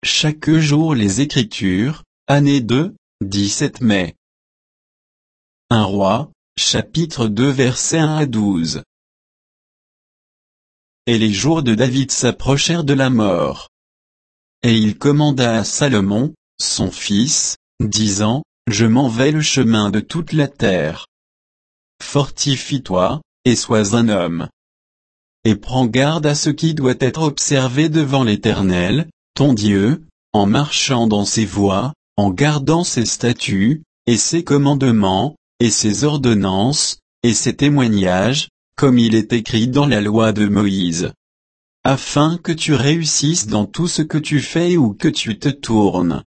chaque jour les Écritures, année 2, 17 mai. 1 Roi, chapitre 2 versets 1 à 12. Et les jours de David s'approchèrent de la mort. Et il commanda à Salomon, son fils, disant, Je m'en vais le chemin de toute la terre. Fortifie-toi, et sois un homme. Et prends garde à ce qui doit être observé devant l'Éternel, ton Dieu, en marchant dans ses voies, en gardant ses statuts, et ses commandements, et ses ordonnances, et ses témoignages, comme il est écrit dans la loi de Moïse. Afin que tu réussisses dans tout ce que tu fais ou que tu te tournes.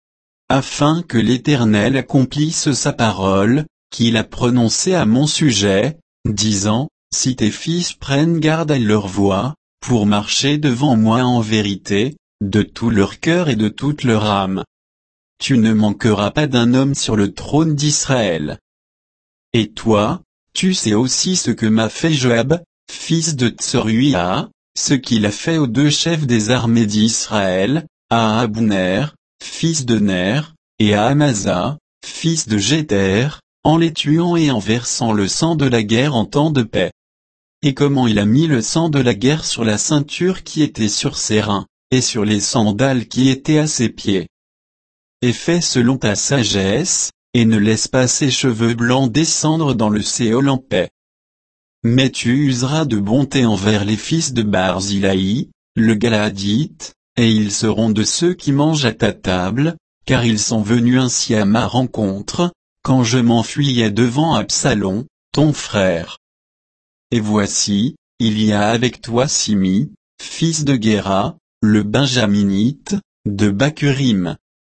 Afin que l'Éternel accomplisse sa parole, qu'il a prononcée à mon sujet, disant, Si tes fils prennent garde à leur voie, pour marcher devant moi en vérité, de tout leur cœur et de toute leur âme. Tu ne manqueras pas d'un homme sur le trône d'Israël. Et toi, tu sais aussi ce que m'a fait Joab, fils de Tseruia, ce qu'il a fait aux deux chefs des armées d'Israël, à Abner, fils de Ner, et à Amasa, fils de Jéter, en les tuant et en versant le sang de la guerre en temps de paix. Et comment il a mis le sang de la guerre sur la ceinture qui était sur ses reins, et sur les sandales qui étaient à ses pieds. Et fais selon ta sagesse, et ne laisse pas ses cheveux blancs descendre dans le Séol en paix. Mais tu useras de bonté envers les fils de Barzilai, le Galaadite, et ils seront de ceux qui mangent à ta table, car ils sont venus ainsi à ma rencontre, quand je m'enfuyais devant Absalom, ton frère. Et voici, il y a avec toi Simi, fils de Guéra, le Benjaminite, de Bakurim.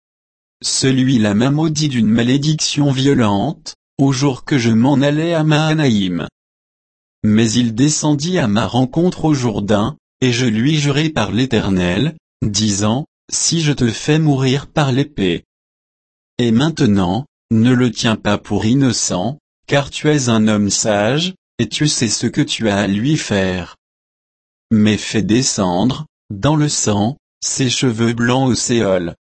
Celui-là m'a maudit d'une malédiction violente, au jour que je m'en allais à Mahanaïm. Mais il descendit à ma rencontre au Jourdain, et je lui jurai par l'Éternel, disant, Si je te fais mourir par l'épée. Et maintenant, ne le tiens pas pour innocent, car tu es un homme sage, et tu sais ce que tu as à lui faire. Mais fais descendre, dans le sang, ses cheveux blancs au Séol.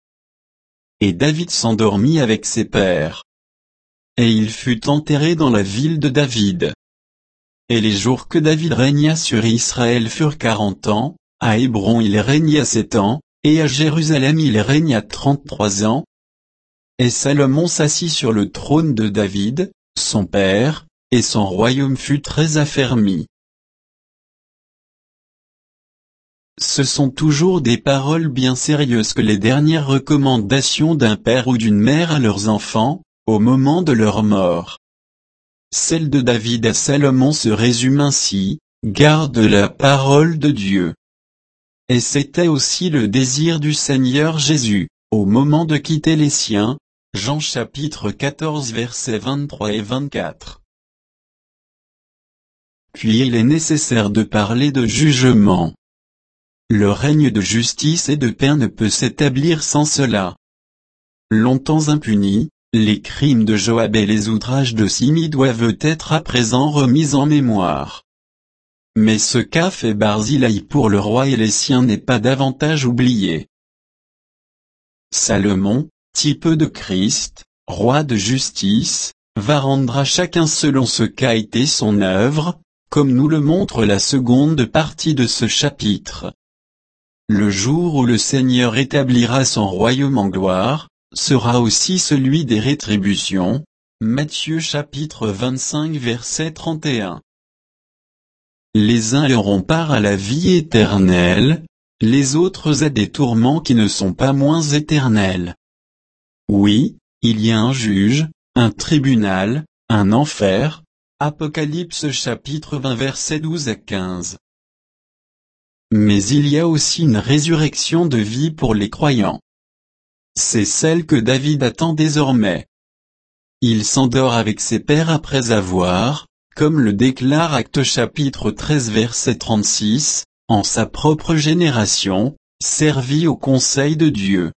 Et David s'endormit avec ses pères. Et il fut enterré dans la ville de David. Et les jours que David régna sur Israël furent 40 ans, à Hébron il régna 7 ans, et à Jérusalem il régna 33 ans. Et Salomon s'assit sur le trône de David, son père, et son royaume fut très affermi. Ce sont toujours des paroles bien sérieuses que les dernières recommandations d'un père ou d'une mère à leurs enfants, au moment de leur mort. Celle de David à Salomon se résume ainsi, garde la parole de Dieu. Et c'était aussi le désir du Seigneur Jésus, au moment de quitter les siens, Jean chapitre 14 versets 23 et 24. Puis il est nécessaire de parler de jugement. Le règne de justice et de paix ne peut s'établir sans cela. Longtemps impunis, les crimes de Joab et les outrages de Simi doivent être à présent remis en mémoire. Mais ce qu'a fait Barzilai pour le roi et les siens n'est pas davantage oublié. Salomon, type de Christ, roi de justice, va rendre à chacun selon ce qu'a été son œuvre, comme nous le montre la seconde partie de ce chapitre. Le jour où le Seigneur établira son royaume en gloire, sera aussi celui des rétributions. Matthieu chapitre 25 verset 31. Les uns auront part à la vie éternelle, les autres à des tourments qui ne sont pas moins éternels. Oui, il y a un juge, un tribunal, un enfer. Apocalypse chapitre 20 versets 12 à 15. Mais il y a aussi une résurrection de vie pour les croyants. C'est celle que David attend désormais. Il s'endort avec ses pères après avoir, comme le déclare Actes chapitre 13 verset 36, en sa propre génération, servi au conseil de Dieu.